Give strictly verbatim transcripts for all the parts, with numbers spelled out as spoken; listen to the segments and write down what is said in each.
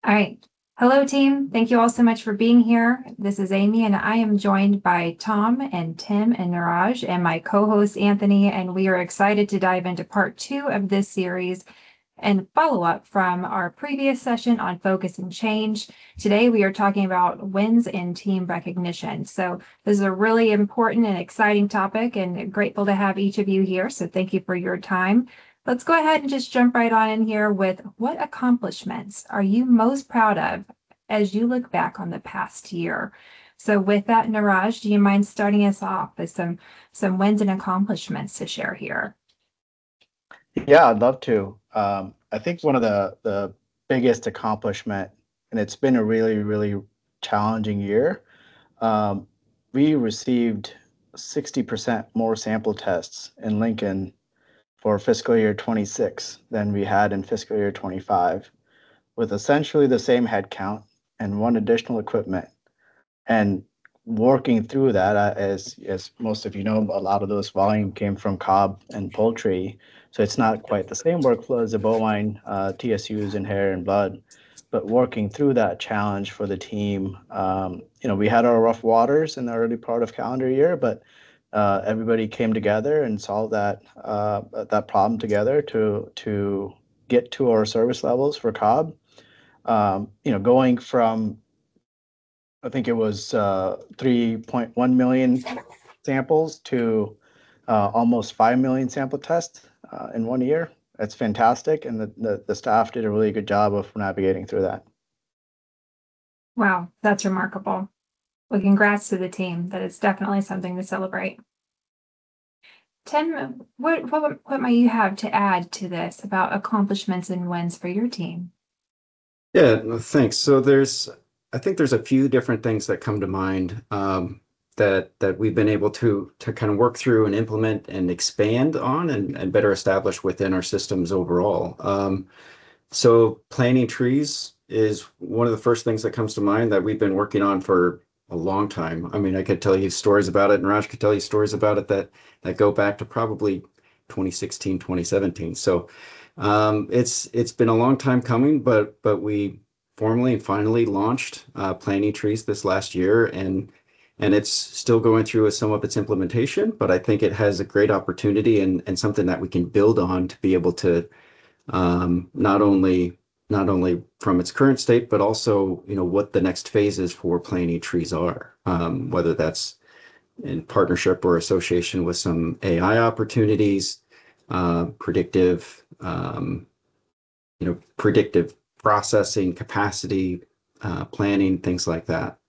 All right. Hello, team. Thank you all so much for being here. This is Amy, and I am joined by Tom and Tim and Niraj and my co-host Anthony, and we are excited to dive into part two of this series and follow up from our previous session on focus and change. Today, we are talking about wins in team recognition. So this is a really important and exciting topic, and grateful to have each of you here. So thank you for your time. Let's go ahead and just jump right on in here with what accomplishments are you most proud of as you look back on the past year? So with that, Niraj, do you mind starting us off with some some wins and accomplishments to share here? Yeah, I'd love to. Um, I think one of the the biggest accomplishment, and it's been a really, really challenging year. Um, we received sixty percent more sample tests in Lincoln for fiscal year twenty-six than we had in fiscal year twenty-five, with essentially the same headcount and one additional equipment. And working through that, uh, as as most of you know, a lot of those volume came from Cobb and poultry, so it's not quite the same workflow as the bovine uh, T S Us in hair and blood. But working through that challenge for the team, um, you know, we had our rough waters in the early part of calendar year, but uh, everybody came together and solved that uh, that problem together to to get to our service levels for Cobb. Um, you know, going from I think it was uh, three point one million samples to uh, almost five million sample tests uh, in one year. That's fantastic. And the, the, the staff did a really good job of navigating through that. Wow, that's remarkable. Well, congrats to the team. That is definitely something to celebrate. Tim, what, what, what might you have to add to this about accomplishments and wins for your team? Yeah, no, thanks. So there's, I think there's a few different things that come to mind um, that that we've been able to to kind of work through and implement and expand on and, and better establish within our systems overall. Um, so planting trees is one of the first things that comes to mind that we've been working on for a long time. I mean, I could tell you stories about it, and Raj could tell you stories about it that that go back to probably twenty sixteen, twenty seventeen. So um, it's it's been a long time coming, but but we formally and finally launched uh, planting trees this last year, and and it's still going through some of its implementation. But I think it has a great opportunity and and something that we can build on to be able to um, not only not only from its current state, but also you know what the next phases for planting trees are, um, whether that's in partnership or association with some A I opportunities, uh, predictive, um, you know, predictive processing capacity, uh, planning, things like that.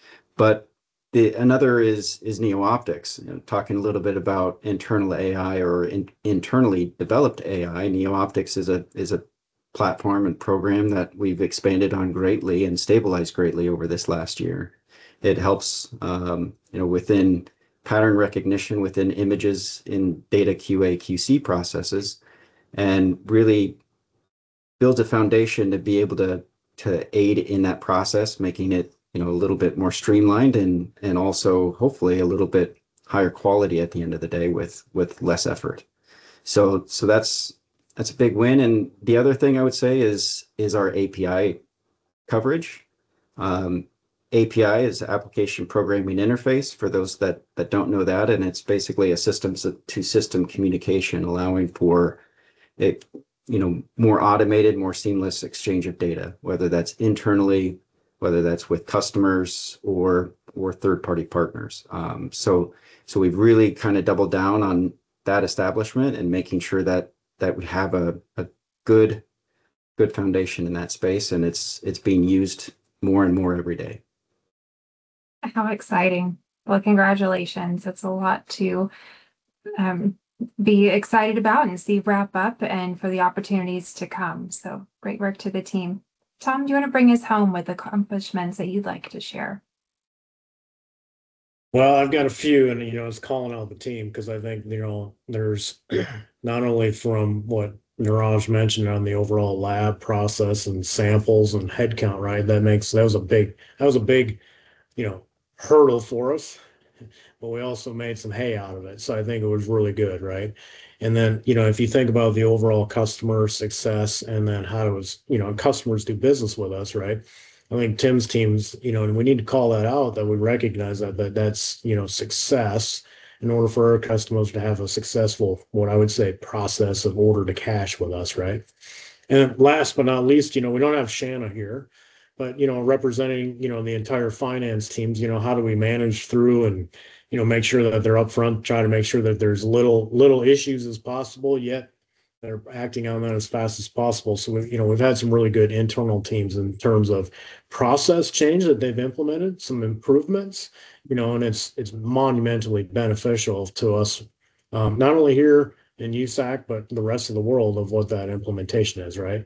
But the another is is NeoOptics. You know, talking a little bit about internal A I or in, internally developed A I. NeoOptics is a is a platform and program that we've expanded on greatly and stabilized greatly over this last year. It helps um, you know within pattern recognition within images in data Q A Q C processes, and really builds a foundation to be able to to aid in that process, making it you know a little bit more streamlined and and also hopefully a little bit higher quality at the end of the day with with less effort. So so that's that's a big win. And the other thing I would say is is our A P I coverage. Um, A P I is Application Programming Interface for those that that don't know that, and it's basically a systems to system communication, allowing for it, you know, more automated, more seamless exchange of data, whether that's internally, whether that's with customers or or third-party partners. Um, so so we've really kind of doubled down on that establishment and making sure that that we have a, a good good foundation in that space, and it's it's being used more and more every day. How exciting. Well, congratulations. It's a lot to um, be excited about and see wrap up and for the opportunities to come. So great work to the team. Tom, do you want to bring us home with accomplishments that you'd like to share? Well, I've got a few, and you know, it's calling out the team because I think you know there's not only from what Niraj mentioned on the overall lab process and samples and headcount, right? That makes that was a big that was a big you know hurdle for us but we also made some hay out of it. So I think it was really good, right? And then, you know, if you think about the overall customer success and then how does, you know, customers do business with us, right? I think Tim's teams, you know, and we need to call that out, that we recognize that that that's, you know, success in order for our customers to have a successful, what I would say, process of order to cash with us, right? And last but not least, you know, we don't have Shanna here, but you know, representing, you know, the entire finance teams, you know, how do we manage through and, you know, make sure that they're upfront, try to make sure that there's little little issues as possible, yet they're acting on that as fast as possible. So we've, you know, we've had some really good internal teams in terms of process change that they've implemented, some improvements, you know, and it's it's monumentally beneficial to us, um, not only here in U S A C, but the rest of the world of what that implementation is, right?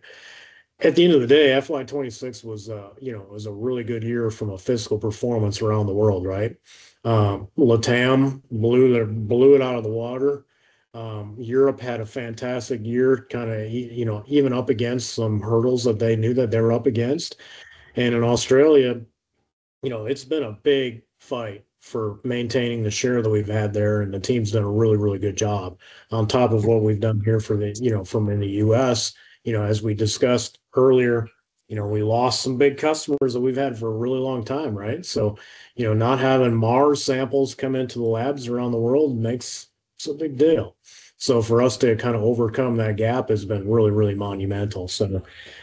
At the end of the day, F Y twenty-six was, uh, you know, was a really good year from a fiscal performance around the world, right? Um, LATAM blew their blew it out of the water. Um, Europe had a fantastic year, kind of, you know, even up against some hurdles that they knew that they were up against. And in Australia, you know, it's been a big fight for maintaining the share that we've had there, and the team's done a really, really good job on top of what we've done here for the, you know, from in the U S. You know, as we discussed earlier, you know, we lost some big customers that we've had for a really long time, right? So, you know, not having Mars samples come into the labs around the world makes it's a big deal. So for us to kind of overcome that gap has been really, really monumental. So,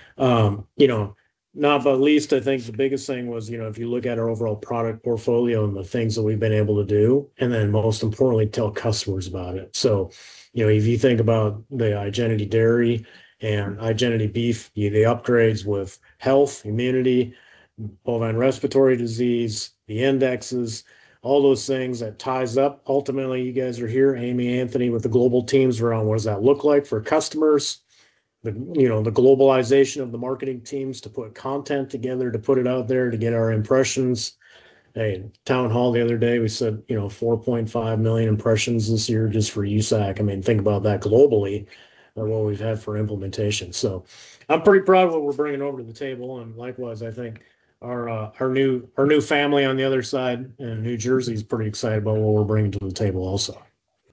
um, you know, not but least, I think the biggest thing was, you know, if you look at our overall product portfolio and the things that we've been able to do, and then most importantly, tell customers about it. So, you know, if you think about the Igenity Dairy and Igenity Beef, you, the upgrades with health, immunity, bovine respiratory disease, the indexes, all those things that ties up. Ultimately, you guys are here, Amy, Anthony, with the global teams around what does that look like for customers, the, you know, the globalization of the marketing teams to put content together, to put it out there, to get our impressions. Hey, town hall the other day, we said, you know, four point five million impressions this year just for U S A C. I mean, think about that globally, uh, what we've had for implementation. So I'm pretty proud of what we're bringing over to the table. And likewise, I think our, uh, our new, our new family on the other side in New Jersey is pretty excited about what we're bringing to the table also.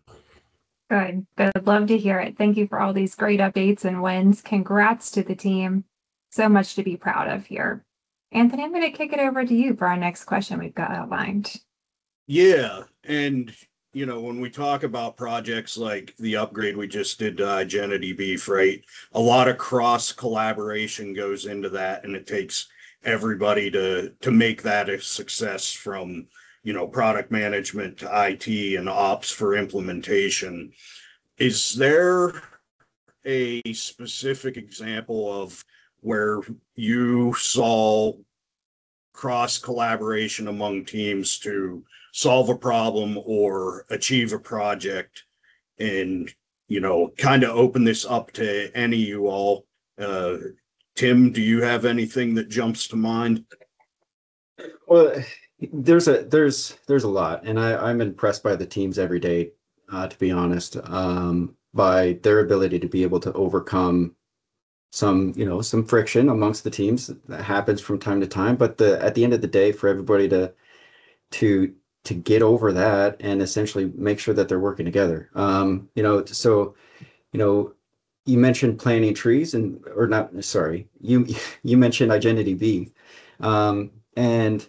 Good. Good. Love to hear it. Thank you for all these great updates and wins. Congrats to the team. So much to be proud of here. Anthony, I'm going to kick it over to you for our next question we've got outlined. Yeah. And, you know, when we talk about projects like the upgrade we just did to Igenity Beef, right, a lot of cross collaboration goes into that, and it takes everybody to to make that a success, from, you know, product management to I T and ops for implementation. Is there a specific example of where you saw cross collaboration among teams to solve a problem or achieve a project, and, you know, kind of open this up to any of you all? Uh, Tim, do you have anything that jumps to mind? Well, there's a there's there's a lot, and I, I'm impressed by the teams every day, uh, to be honest, um, by their ability to be able to overcome some, you know, some friction amongst the teams that happens from time to time. But the at the end of the day, for everybody to to to get over that and essentially make sure that they're working together. Um, you know, so, you know, you mentioned planting trees, and or not, sorry, you you mentioned Igenity Beef. Um, and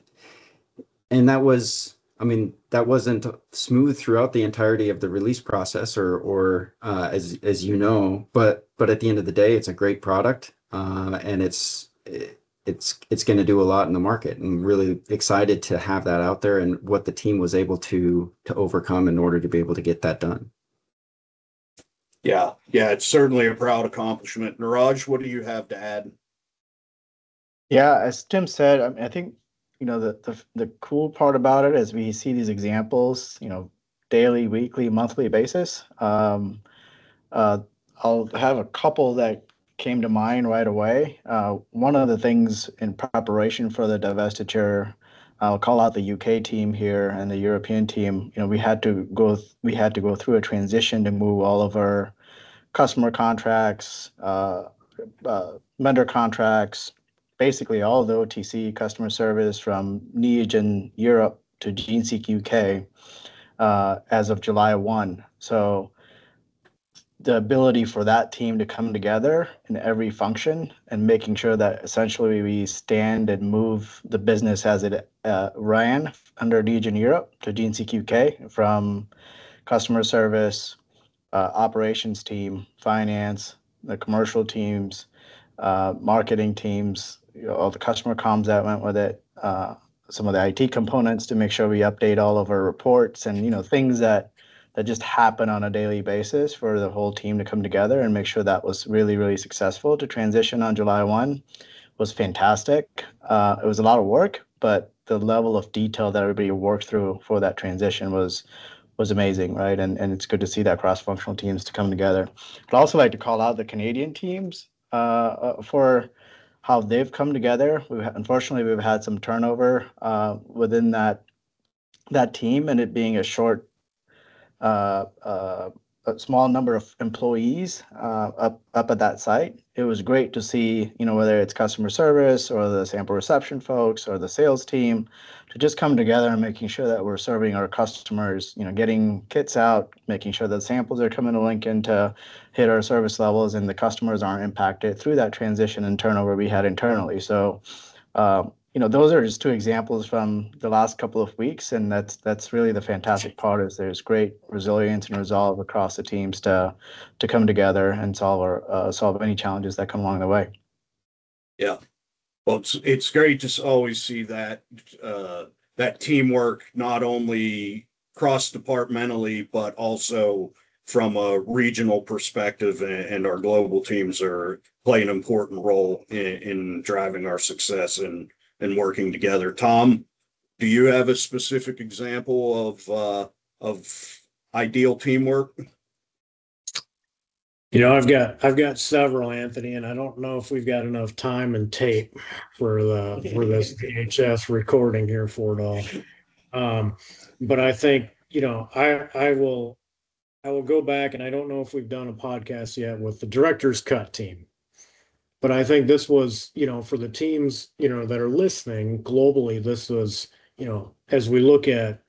and that was, I mean, that wasn't smooth throughout the entirety of the release process, or or uh, as as you know, but but at the end of the day, it's a great product, uh, and it's it's it's going to do a lot in the market. And really excited to have that out there, and what the team was able to to overcome in order to be able to get that done. Yeah, yeah, it's certainly a proud accomplishment. Niraj, what do you have to add? Yeah, as Tim said, I, mean, I think, you know, the, the the cool part about it is we see these examples, you know, daily, weekly, monthly basis. Um, uh, I'll have a couple that came to mind right away. Uh, one of the things in preparation for the divestiture, I'll call out the U K team here and the European team. You know, we had to go th- we had to go through a transition to move all of our customer contracts, uh, uh, vendor contracts, basically all of the O T C customer service from Neogen Europe to GeneSeek U K uh, as of July first. So the ability for that team to come together in every function and making sure that essentially we stand and move the business as it uh, ran under Degen Europe to GeneSeek U K, from customer service, uh, operations team, finance, the commercial teams, uh, marketing teams, you know, all the customer comms that went with it, uh, some of the I T components to make sure we update all of our reports, and you know things that that just happen on a daily basis for the whole team to come together and make sure that was really, really successful. To transition on July first was fantastic. Uh, it was a lot of work, but the level of detail that everybody worked through for that transition was was amazing, right? And and it's good to see that cross-functional teams to come together. I'd also like to call out the Canadian teams uh, uh, for how they've come together. We've unfortunately we've had some turnover uh, within that that team, and it being a short uh, uh, a small number of employees uh, up up at that site. It was great to see, you know, whether it's customer service or the sample reception folks or the sales team, to just come together and making sure that we're serving our customers, you know, getting kits out, making sure that samples are coming to Lincoln to hit our service levels, and the customers aren't impacted through that transition and turnover we had internally. So, um, you know, those are just two examples from the last couple of weeks, and that's that's really the fantastic part, is there's great resilience and resolve across the teams to to come together and solve our uh, solve any challenges that come along the way. Yeah, well, it's it's great to s- always see that uh, that teamwork, not only cross departmentally but also from a regional perspective, and, and our global teams are play an important role in, in driving our success and and working together. Tom, do you have a specific example of uh, of ideal teamwork? You know, I've got I've got several, Anthony, and I don't know if we've got enough time and tape for the for this V H S recording here for it all. Um, but I think, you know, I I will I will go back, and I don't know if we've done a podcast yet with the director's cut team. But I think this was, you know, for the teams, you know, that are listening globally, this was, you know, as we look at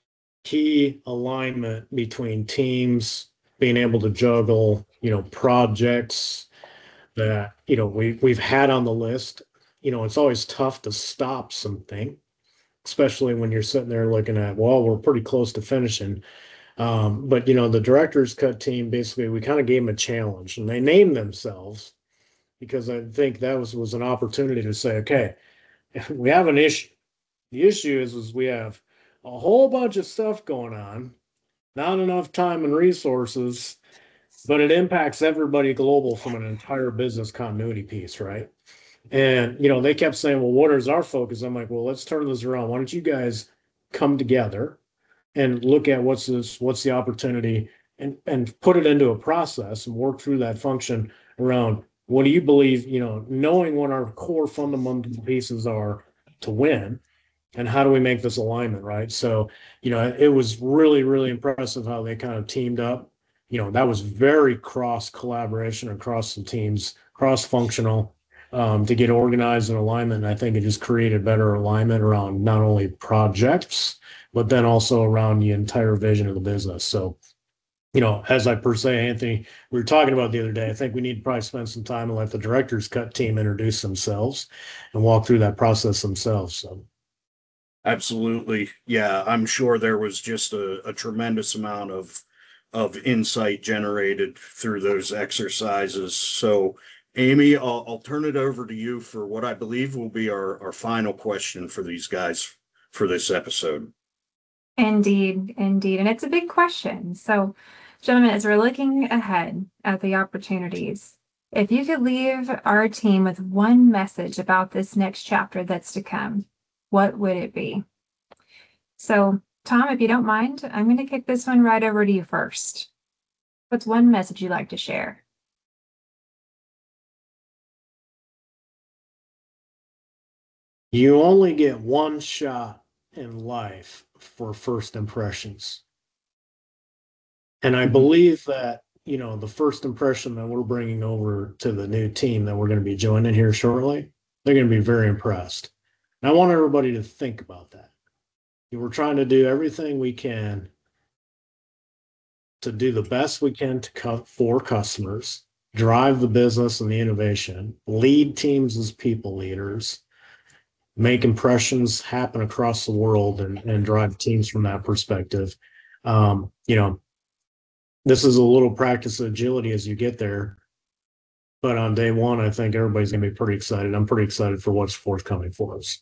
key alignment between teams, being able to juggle, you know, projects that, you know, we, we've had on the list. You know, it's always tough to stop something, especially when you're sitting there looking at, well, we're pretty close to finishing. Um, but, you know, the director's cut team, basically, we kind of gave them a challenge, and they named themselves, because I think that was, was an opportunity to say, okay, we have an issue. The issue is, is we have a whole bunch of stuff going on, not enough time and resources, but it impacts everybody global from an entire business continuity piece, right? And, you know, they kept saying, well, what is our focus? I'm like, well, let's turn this around. Why don't you guys come together and look at what's this, what's the opportunity, and, and put it into a process and work through that function around what do you believe, you know, knowing what our core fundamental pieces are to win, and how do we make this alignment, right? So, you know, it was really, really impressive how they kind of teamed up. You know, that was very cross collaboration across the teams, cross functional, um, to get organized and alignment. And I think it just created better alignment around not only projects, but then also around the entire vision of the business. So, you know, as I per se, Anthony, we were talking about the other day, I think we need to probably spend some time and let the director's cut team introduce themselves and walk through that process themselves. So. Absolutely. Yeah, I'm sure there was just a, a tremendous amount of of insight generated through those exercises. So, Amy, I'll, I'll turn it over to you for what I believe will be our, our final question for these guys for this episode. Indeed, indeed. And it's a big question. So, gentlemen, as we're looking ahead at the opportunities, if you could leave our team with one message about this next chapter that's to come, what would it be? So, Tom, if you don't mind, I'm going to kick this one right over to you first. What's one message you'd like to share? You only get one shot in life for first impressions. And I believe that, you know, the first impression that we're bringing over to the new team that we're going to be joining here shortly, they're going to be very impressed. And I want everybody to think about that. We're trying to do everything we can to do the best we can to cut for customers, drive the business and the innovation, lead teams as people leaders, make impressions happen across the world and, and drive teams from that perspective. Um, you know, this is a little practice of agility as you get there. But on day one, I think everybody's going to be pretty excited. I'm pretty excited for what's forthcoming for us.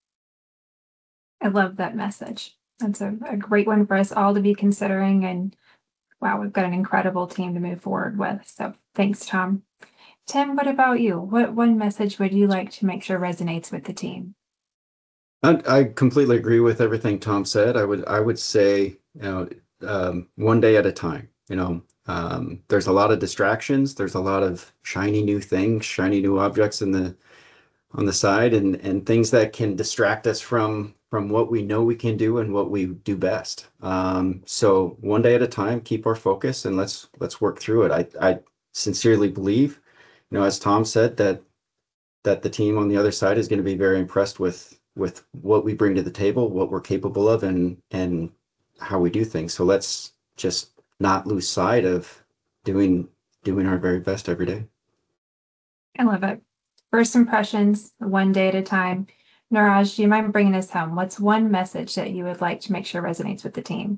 I love that message. That's a, a great one for us all to be considering. And wow, we've got an incredible team to move forward with. So thanks, Tom. Tim, what about you? What one message would you like to make sure resonates with the team? I, I completely agree with everything Tom said. I would I would say, you know, um, one day at a time. You know, um, there's a lot of distractions. There's a lot of shiny new things, shiny new objects in the on the side, and and things that can distract us from from what we know we can do and what we do best. Um, so one day at a time, keep our focus, and let's let's work through it. I I sincerely believe, you know, as Tom said, that that the team on the other side is going to be very impressed with with what we bring to the table, what we're capable of, and and how we do things. So let's just not lose sight of doing doing our very best every day. I love it. First impressions, one day at a time. Niraj, do you mind bringing us home? What's one message that you would like to make sure resonates with the team?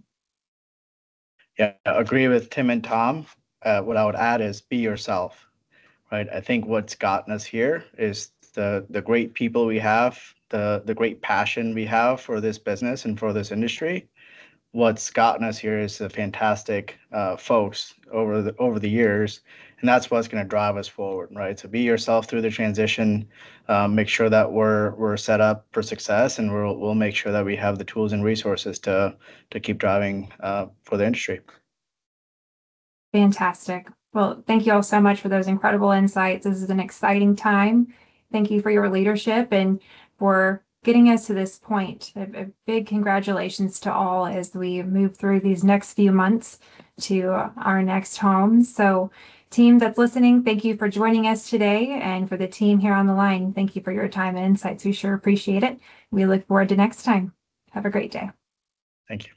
Yeah, I agree with Tim and Tom. Uh, what I would add is be yourself, right? I think what's gotten us here is the the great people we have, the the great passion we have for this business and for this industry. What's gotten us here is the fantastic uh, folks over the over the years, and that's what's going to drive us forward, right? So be yourself through the transition. Um, make sure that we're we're set up for success, and we'll we'll make sure that we have the tools and resources to to keep driving uh, for the industry. Fantastic. Well, thank you all so much for those incredible insights. This is an exciting time. Thank you for your leadership and for getting us to this point. A, a big congratulations to all as we move through these next few months to our next homes. So team that's listening, thank you for joining us today. And for the team here on the line, thank you for your time and insights. We sure appreciate it. We look forward to next time. Have a great day. Thank you.